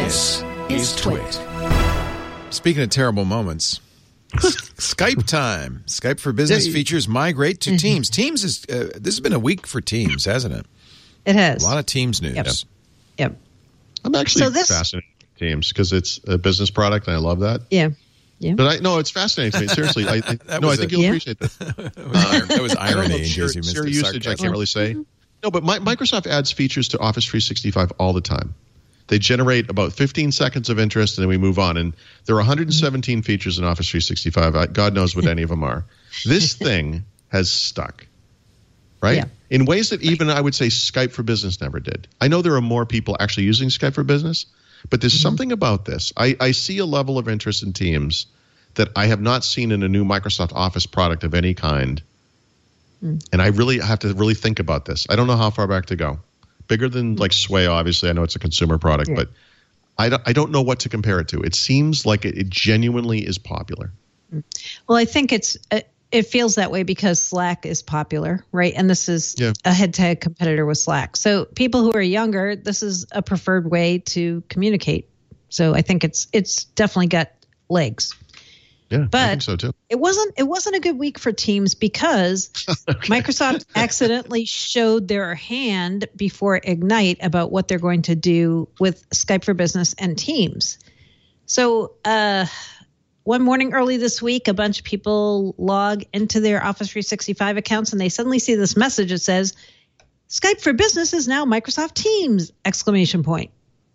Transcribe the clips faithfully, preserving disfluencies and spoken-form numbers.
This is Twit. Speaking of terrible moments, Skype time. Skype for Business features migrate to Teams. Teams is uh, this has been a week for Teams, hasn't it? It has. A lot of Teams news. Yep. yep. I'm actually so this, fascinated with Teams because it's a business product and I love that. Yeah. Yeah. But I no, it's fascinating to me. Seriously, I, I no, I think a, you'll yeah. appreciate this. that, was, that was irony. In Share, case you missed share the usage, sarcasm. I can't really say. No, but my, Microsoft adds features to Office three sixty-five all the time. They generate about fifteen seconds of interest, and then we move on. And there are one hundred seventeen features in Office three sixty-five. I, God knows what any of them are. This thing has stuck, right? Yeah. In ways that even I would say Skype for Business never did. I know there are more people actually using Skype for Business, but there's mm-hmm. something about this. I, I see a level of interest in Teams that I have not seen in a new Microsoft Office product of any kind. Mm. And I really have to really think about this. I don't know how far back to go. Bigger than like Sway, obviously. I know it's a consumer product, yeah. but I don't, I don't know what to compare it to. It seems like it, it genuinely is popular. Well, I think it's it feels that way because Slack is popular, right? And this is yeah. a head-to-head competitor with Slack. So people who are younger, this is a preferred way to communicate. So I think it's it's definitely got legs. Yeah, but I think so too. It wasn't it wasn't a good week for Teams because okay. Microsoft accidentally showed their hand before Ignite about what they're going to do with Skype for Business and Teams. So uh, one morning early this week, a bunch of people log into their Office three sixty-five accounts and they suddenly see this message that says, Skype for Business is now Microsoft Teams! Exclamation point.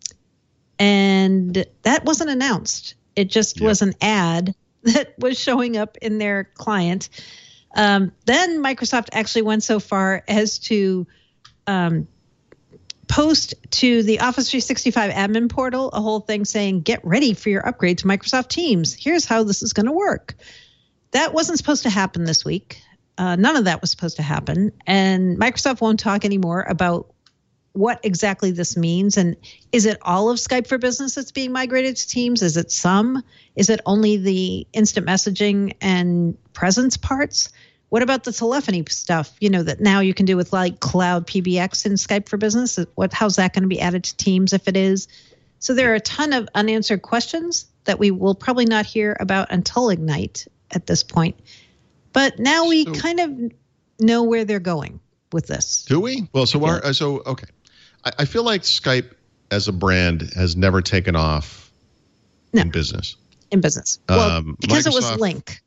And that wasn't announced. It just yep. was an ad that was showing up in their client. Um, then Microsoft actually went so far as to um, post to the Office three sixty-five admin portal a whole thing saying, get ready for your upgrade to Microsoft Teams. Here's how this is going to work. That wasn't supposed to happen this week. Uh, none of that was supposed to happen. And Microsoft won't talk anymore about what exactly this means. And is it all of Skype for Business that's being migrated to Teams? Is it some? Is it only the instant messaging and presence parts? What about the telephony stuff, you know, that now you can do with like Cloud P B X in Skype for Business? What, how's that going to be added to Teams if it is? So there are a ton of unanswered questions that we will probably not hear about until Ignite at this point. But now we so, kind of know where they're going with this. Do we? Well, so, yeah. our, so okay. I feel like Skype as a brand has never taken off no, in business. In business. Well, um, because Microsoft, it was Link.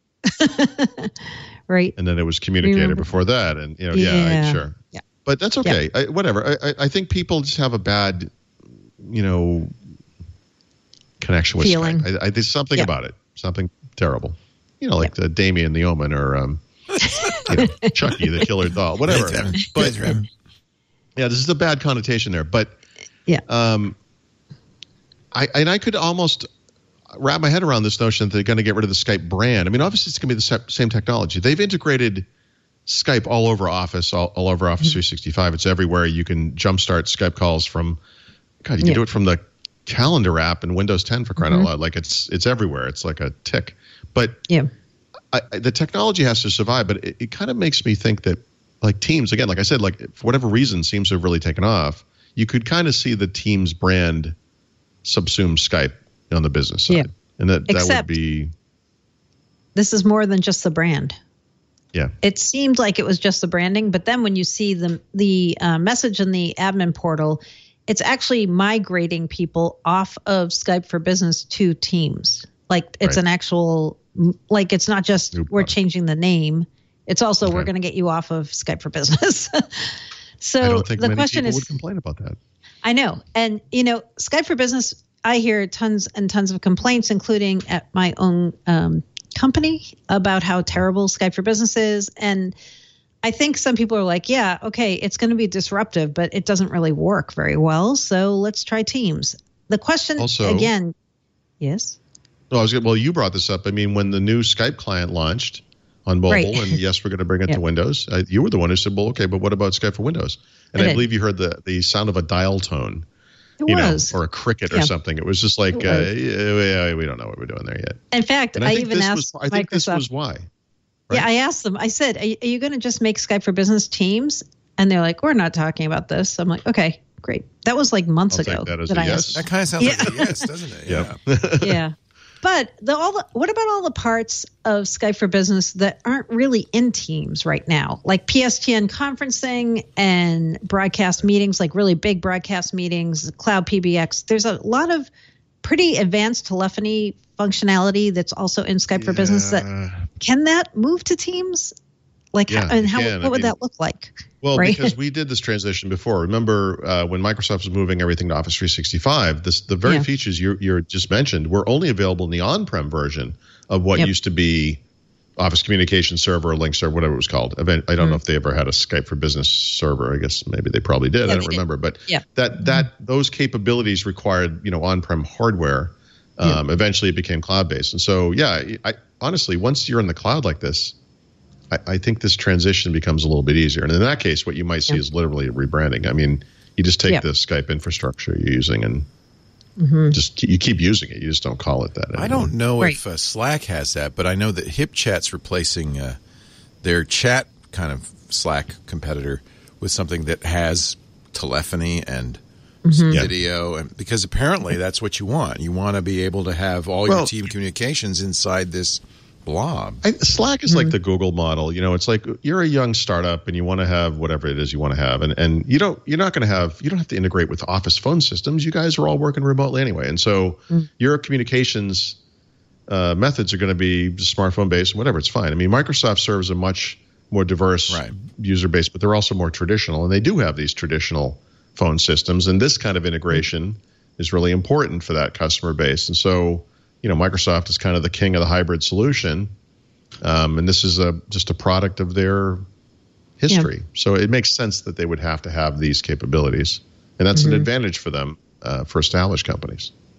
Right. And then it was Communicator Remember? before that. And, you know, yeah, yeah I, sure. Yeah. But that's okay. Yeah. I, whatever. I, I think people just have a bad, you know, connection with Feeling. Skype. I, I, there's something yeah. about it. Something terrible. You know, like yeah. the Damien the Omen or um, you know, Chucky the Killer Doll, whatever. But yeah, this is a bad connotation there, but yeah, um, I and I could almost wrap my head around this notion that they're going to get rid of the Skype brand. I mean, obviously it's going to be the same technology. They've integrated Skype all over Office, all, all over Office mm-hmm. three sixty-five. It's everywhere. You can jumpstart Skype calls from, God, you can yeah. do it from the calendar app in Windows ten for crying mm-hmm. out loud. Like it's it's everywhere. It's like a tick. But yeah, I, I, the technology has to survive. But it, it kind of makes me think that. Like Teams, again, like I said, like for whatever reason, seems to have really taken off. You could kind of see the Teams brand subsume Skype on the business side. Yeah. And that, that Except would be... This is more than just the brand. Yeah. It seemed like it was just the branding, but then when you see the, the uh, message in the admin portal, it's actually migrating people off of Skype for Business to Teams. Like it's right. an actual, like it's not just New we're product. changing the name. It's also okay. we're going to get you off of Skype for Business. So I don't think the many question people is, would complain about that. I know, and you know, Skype for Business. I hear tons and tons of complaints, including at my own um, company, about how terrible Skype for Business is. And I think some people are like, "Yeah, okay, it's going to be disruptive, but it doesn't really work very well. So let's try Teams." The question also, again, yes. Well, I was well. You brought this up. I mean, when the new Skype client launched on mobile, right. and yes, we're going to bring it yep. to Windows. Uh, you were the one who said, well, okay, but what about Skype for Windows? And I, I believe you heard the, the sound of a dial tone, it you was. know, or a cricket yeah. or something. It was just like, was. Uh, yeah, we don't know what we're doing there yet. In fact, and I, I think even this asked was, I think Microsoft, this was why. Right? Yeah, I asked them, I said, are you, are you going to just make Skype for Business Teams? And they're like, we're not talking about this. I'm like, okay, great. That was like months I'll ago take that as that a I yes. asked. That kind of sounds Yeah. like a yes, doesn't it? Yeah. Yeah. But the, all the, what about all the parts of Skype for Business that aren't really in Teams right now, like P S T N conferencing and broadcast meetings, like really big broadcast meetings, Cloud P B X? There's a lot of pretty advanced telephony functionality that's also in Skype for Business. That can that move to Teams? Like, Yeah, how, and how can. what I would mean, that look like? Well, right? because we did this transition before. Remember uh, when Microsoft was moving everything to Office three sixty-five, this, the very Yeah. features you you just mentioned were only available in the on-prem version of what Yep. used to be Office Communication Server, Link Server, whatever it was called. Event, I don't Mm. know if they ever had a Skype for Business server. I guess maybe they probably did. Yeah, I they don't did. remember. But Yeah. that that those capabilities required you know on-prem hardware. Um, Eventually, it became cloud-based. And so, yeah, I, honestly, once you're in the cloud like this, I, I think this transition becomes a little bit easier. And in that case, what you might see Yeah. is literally rebranding. I mean, you just take Yeah. the Skype infrastructure you're using and Mm-hmm. just you keep using it. You just don't call it that anymore. I don't know Right. if uh, Slack has that, but I know that HipChat's replacing uh, their chat kind of Slack competitor with something that has telephony and Mm-hmm. video, and because apparently that's what you want. You want to be able to have all your Well- team communications inside this blob. I, Slack Mm-hmm. is like the Google model. You know, it's like you're a young startup and you want to have whatever it is you want to have, and and you don't you're not going to have you don't have to integrate with Office phone systems. You guys are all working remotely anyway, and so Mm. your communications uh, methods are going to be smartphone based, whatever. It's fine. I mean, Microsoft serves a much more diverse Right. user base, but they're also more traditional, and they do have these traditional phone systems, and this kind of integration is really important for that customer base. And so, you know, Microsoft is kind of the king of the hybrid solution, um, and this is a just a product of their history. So it makes sense that they would have to have these capabilities, and that's Mm-hmm. an advantage for them uh, for established companies.